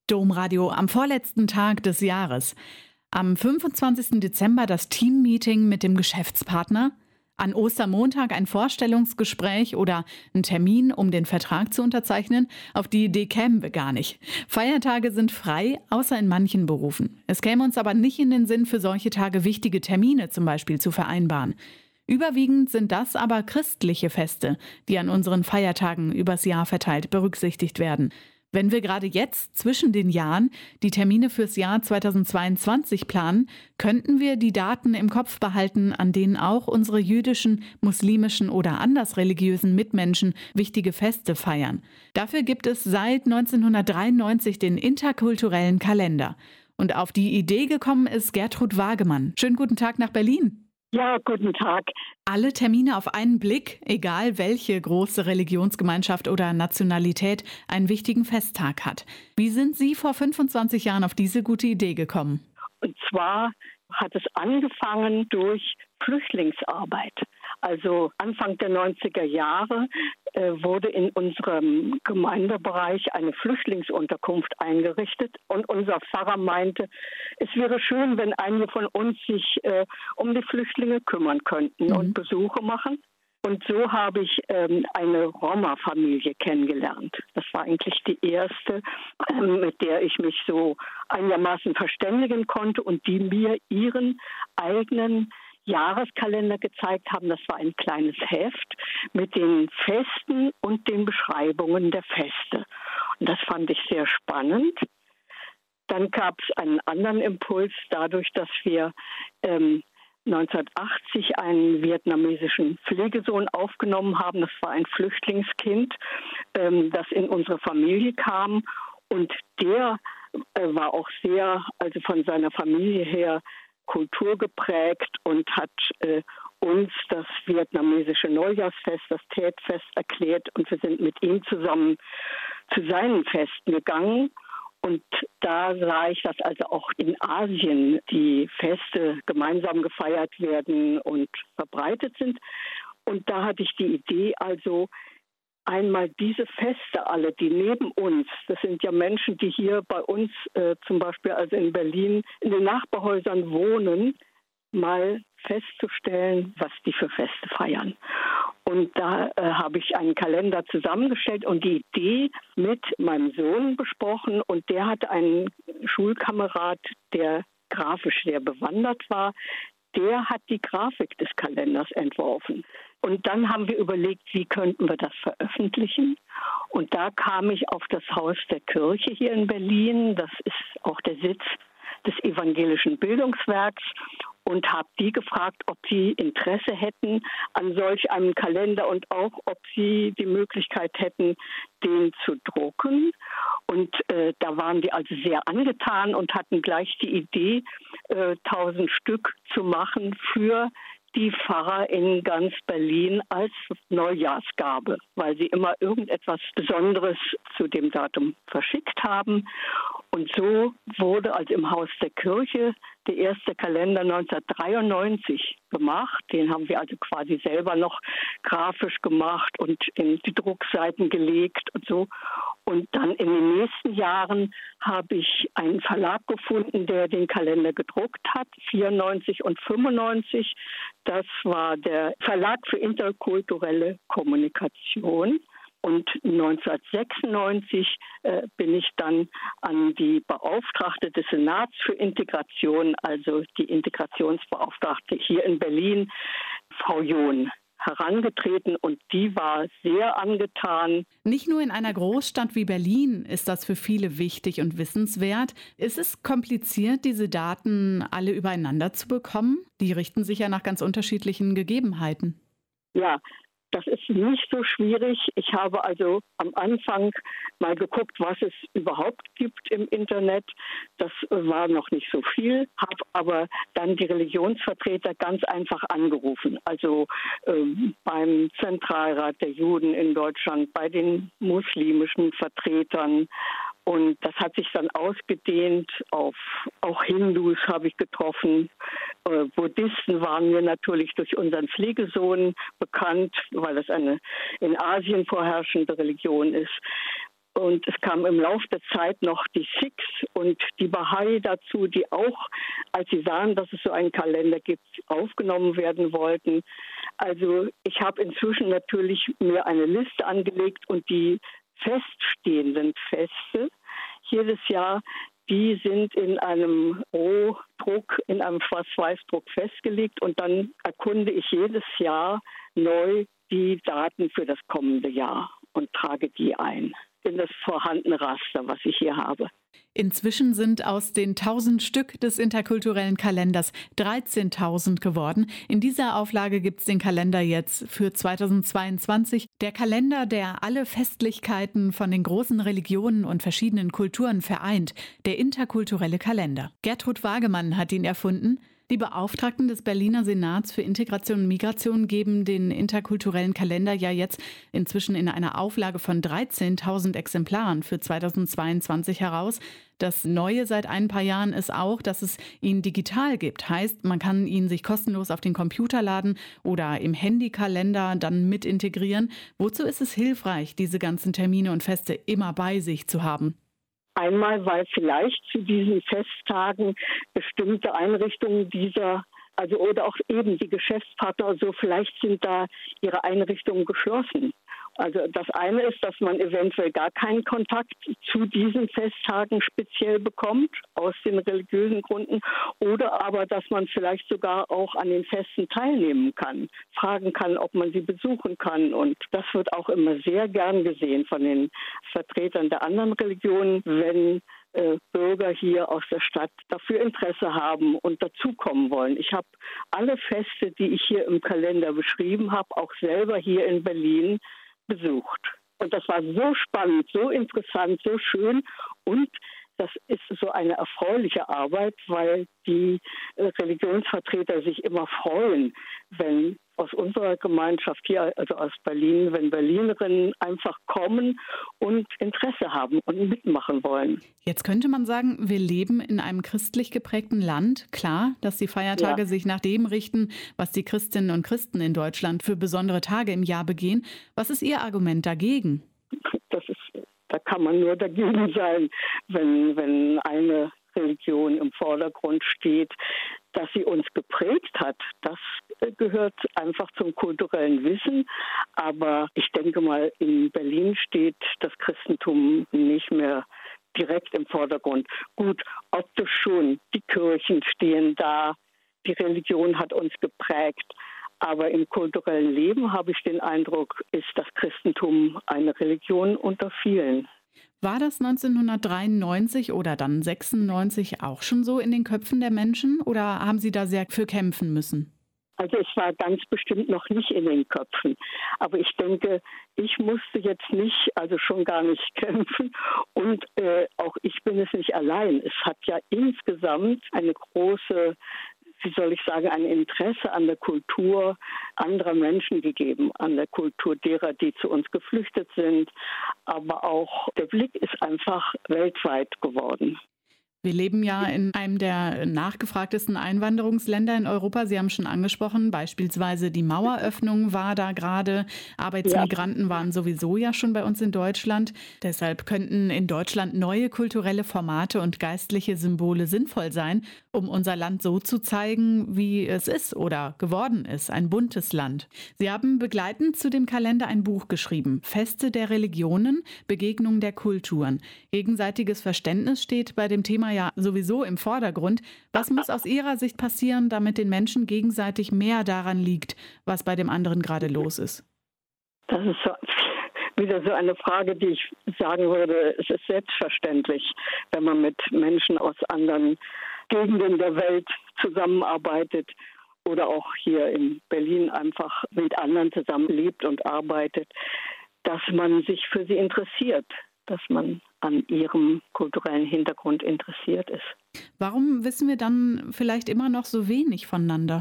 Domradio am vorletzten Tag des Jahres. Am 25. Dezember das Teammeeting mit dem Geschäftspartner. An Ostermontag ein Vorstellungsgespräch oder ein Termin, um den Vertrag zu unterzeichnen. Auf die Idee kämen wir gar nicht. Feiertage sind frei, außer in manchen Berufen. Es käme uns aber nicht in den Sinn, für solche Tage wichtige Termine zum Beispiel zu vereinbaren. Überwiegend sind das aber christliche Feste, die an unseren Feiertagen übers Jahr verteilt berücksichtigt werden. Wenn wir gerade jetzt zwischen den Jahren die Termine fürs Jahr 2022 planen, könnten wir die Daten im Kopf behalten, an denen auch unsere jüdischen, muslimischen oder andersreligiösen Mitmenschen wichtige Feste feiern. Dafür gibt es seit 1993 den interkulturellen Kalender. Und auf die Idee gekommen ist Gertrud Wagemann. Schönen guten Tag nach Berlin. Ja, guten Tag. Alle Termine auf einen Blick, egal welche große Religionsgemeinschaft oder Nationalität einen wichtigen Festtag hat. Wie sind Sie vor 25 Jahren auf diese gute Idee gekommen? Und zwar hat es angefangen durch Flüchtlingsarbeit. Also Anfang der 90er Jahre wurde in unserem Gemeindebereich eine Flüchtlingsunterkunft eingerichtet. Und unser Pfarrer meinte, es wäre schön, wenn einige von uns sich um die Flüchtlinge kümmern könnten und Besuche machen. Und so habe ich eine Roma-Familie kennengelernt. Das war eigentlich die erste, mit der ich mich so einigermaßen verständigen konnte und die mir ihren eigenen Jahreskalender gezeigt haben. Das war ein kleines Heft mit den Festen und den Beschreibungen der Feste. Und das fand ich sehr spannend. Dann gab es einen anderen Impuls dadurch, dass wir 1980 einen vietnamesischen Pflegesohn aufgenommen haben. Das war ein Flüchtlingskind, das in unsere Familie kam. Und der war auch sehr, also von seiner Familie her, kulturgeprägt und hat uns das vietnamesische Neujahrsfest, das Tet-Fest erklärt. Und wir sind mit ihm zusammen zu seinen Festen gegangen. Und da sah ich, dass also auch in Asien die Feste gemeinsam gefeiert werden und verbreitet sind. Und da hatte ich die Idee, also einmal diese Feste alle, die neben uns, das sind ja Menschen, die hier bei uns zum Beispiel also in Berlin in den Nachbarhäusern wohnen, mal festzustellen, was die für Feste feiern. Und da habe ich einen Kalender zusammengestellt und die Idee mit meinem Sohn besprochen. Und der hatte einen Schulkamerad, der grafisch sehr bewandert war. Der hat die Grafik des Kalenders entworfen. Und dann haben wir überlegt, wie könnten wir das veröffentlichen. Und da kam ich auf das Haus der Kirche hier in Berlin. Das ist auch der Sitz des evangelischen Bildungswerks. Und habe die gefragt, ob sie Interesse hätten an solch einem Kalender und auch, ob sie die Möglichkeit hätten, den zu drucken. Und da waren die also sehr angetan und hatten gleich die Idee, 1000 Stück zu machen für die Pfarrer in ganz Berlin als Neujahrsgabe, weil sie immer irgendetwas Besonderes zu dem Datum verschickt haben. Und so wurde also im Haus der Kirche der erste Kalender 1993 gemacht. Den haben wir also quasi selber noch grafisch gemacht und in die Druckseiten gelegt und so. Und dann in den nächsten Jahren habe ich einen Verlag gefunden, der den Kalender gedruckt hat, 94 und 95. Das war der Verlag für interkulturelle Kommunikation. Und 1996 bin ich dann an die Beauftragte des Senats für Integration, also die Integrationsbeauftragte hier in Berlin, Frau John, herangetreten und die war sehr angetan. Nicht nur in einer Großstadt wie Berlin ist das für viele wichtig und wissenswert. Ist es kompliziert, diese Daten alle übereinander zu bekommen? Die richten sich ja nach ganz unterschiedlichen Gegebenheiten. Ja, das ist nicht so schwierig. Ich habe also am Anfang mal geguckt, was es überhaupt gibt im Internet. Das war noch nicht so viel, habe aber dann die Religionsvertreter ganz einfach angerufen. Also beim Zentralrat der Juden in Deutschland, bei den muslimischen Vertretern. Und das hat sich dann ausgedehnt auf auch Hindus habe ich getroffen. Buddhisten waren mir natürlich durch unseren Pflegesohn bekannt, weil das eine in Asien vorherrschende Religion ist. Und es kam im Laufe der Zeit noch die Sikhs und die Bahai dazu, die auch, als sie sahen, dass es so einen Kalender gibt, aufgenommen werden wollten. Also ich habe inzwischen natürlich mir eine Liste angelegt und die feststehenden Feste jedes Jahr, die sind in einem Rohdruck, in einem Schwarz-Weiß-Druck festgelegt und dann erkunde ich jedes Jahr neu die Daten für das kommende Jahr und trage die ein in das vorhandene Raster, was ich hier habe. Inzwischen sind aus den 1000 Stück des interkulturellen Kalenders 13.000 geworden. In dieser Auflage gibt es den Kalender jetzt für 2022. Der Kalender, der alle Festlichkeiten von den großen Religionen und verschiedenen Kulturen vereint. Der interkulturelle Kalender. Gertrud Wagemann hat ihn erfunden. Die Beauftragten des Berliner Senats für Integration und Migration geben den interkulturellen Kalender ja jetzt inzwischen in einer Auflage von 13.000 Exemplaren für 2022 heraus. Das Neue seit ein paar Jahren ist auch, dass es ihn digital gibt. Heißt, man kann ihn sich kostenlos auf den Computer laden oder im Handykalender dann mit integrieren. Wozu ist es hilfreich, diese ganzen Termine und Feste immer bei sich zu haben? Einmal, weil vielleicht zu diesen Festtagen bestimmte Einrichtungen oder auch eben die Geschäftspartner, so vielleicht sind da ihre Einrichtungen geschlossen. Also das eine ist, dass man eventuell gar keinen Kontakt zu diesen Festtagen speziell bekommt, aus den religiösen Gründen, oder aber, dass man vielleicht sogar auch an den Festen teilnehmen kann, fragen kann, ob man sie besuchen kann. Und das wird auch immer sehr gern gesehen von den Vertretern der anderen Religionen, wenn Bürger hier aus der Stadt dafür Interesse haben und dazukommen wollen. Ich habe alle Feste, die ich hier im Kalender beschrieben habe, auch selber hier in Berlin besucht. Und das war so spannend, so interessant, so schön und das ist so eine erfreuliche Arbeit, weil die Religionsvertreter sich immer freuen, wenn aus unserer Gemeinschaft hier, also aus Berlin, wenn Berlinerinnen einfach kommen und Interesse haben und mitmachen wollen. Jetzt könnte man sagen, wir leben in einem christlich geprägten Land. Klar, dass die Feiertage sich nach dem richten, was die Christinnen und Christen in Deutschland für besondere Tage im Jahr begehen. Was ist Ihr Argument dagegen? Da kann man nur dagegen sein, wenn eine Religion im Vordergrund steht, dass sie uns geprägt hat. Das gehört einfach zum kulturellen Wissen. Aber ich denke mal, in Berlin steht das Christentum nicht mehr direkt im Vordergrund. Gut, optisch schon, die Kirchen stehen da, die Religion hat uns geprägt. Aber im kulturellen Leben habe ich den Eindruck, ist das Christentum eine Religion unter vielen. War das 1993 oder dann 96 auch schon so in den Köpfen der Menschen oder haben Sie da sehr für kämpfen müssen? Also es war ganz bestimmt noch nicht in den Köpfen. Aber ich denke, ich musste jetzt nicht, also schon gar nicht kämpfen. Und auch ich bin es nicht allein. Es hat ja insgesamt eine große, wie soll ich sagen, ein Interesse an der Kultur anderer Menschen gegeben, an der Kultur derer, die zu uns geflüchtet sind. Aber auch der Blick ist einfach weltweit geworden. Wir leben ja in einem der nachgefragtesten Einwanderungsländer in Europa. Sie haben schon angesprochen, beispielsweise die Maueröffnung war da gerade. Arbeitsmigranten waren sowieso ja schon bei uns in Deutschland. Deshalb könnten in Deutschland neue kulturelle Formate und geistliche Symbole sinnvoll sein, um unser Land so zu zeigen, wie es ist oder geworden ist, ein buntes Land. Sie haben begleitend zu dem Kalender ein Buch geschrieben, Feste der Religionen, Begegnung der Kulturen. Gegenseitiges Verständnis steht bei dem Thema ja sowieso im Vordergrund. Was muss aus Ihrer Sicht passieren, damit den Menschen gegenseitig mehr daran liegt, was bei dem anderen gerade los ist? Das ist wieder so eine Frage, die ich sagen würde, es ist selbstverständlich, wenn man mit Menschen aus anderen Gegenden der Welt zusammenarbeitet oder auch hier in Berlin einfach mit anderen zusammenlebt und arbeitet, dass man sich für sie interessiert, dass man an ihrem kulturellen Hintergrund interessiert ist. Warum wissen wir dann vielleicht immer noch so wenig voneinander?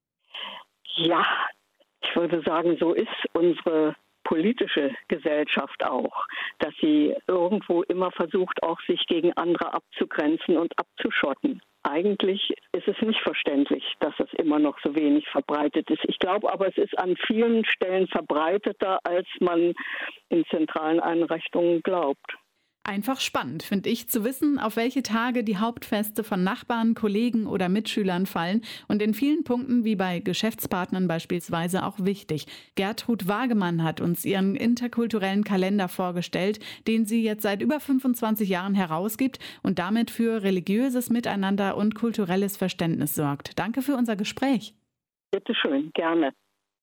Ja, ich würde sagen, so ist unsere politische Gesellschaft auch, dass sie irgendwo immer versucht, auch sich gegen andere abzugrenzen und abzuschotten. Eigentlich ist es nicht verständlich, dass es immer noch so wenig verbreitet ist. Ich glaube aber, es ist an vielen Stellen verbreiteter, als man in zentralen Einrichtungen glaubt. Einfach spannend, finde ich, zu wissen, auf welche Tage die Hauptfeste von Nachbarn, Kollegen oder Mitschülern fallen und in vielen Punkten, wie bei Geschäftspartnern beispielsweise, auch wichtig. Gertrud Wagemann hat uns ihren interkulturellen Kalender vorgestellt, den sie jetzt seit über 25 Jahren herausgibt und damit für religiöses Miteinander und kulturelles Verständnis sorgt. Danke für unser Gespräch. Bitte schön, gerne.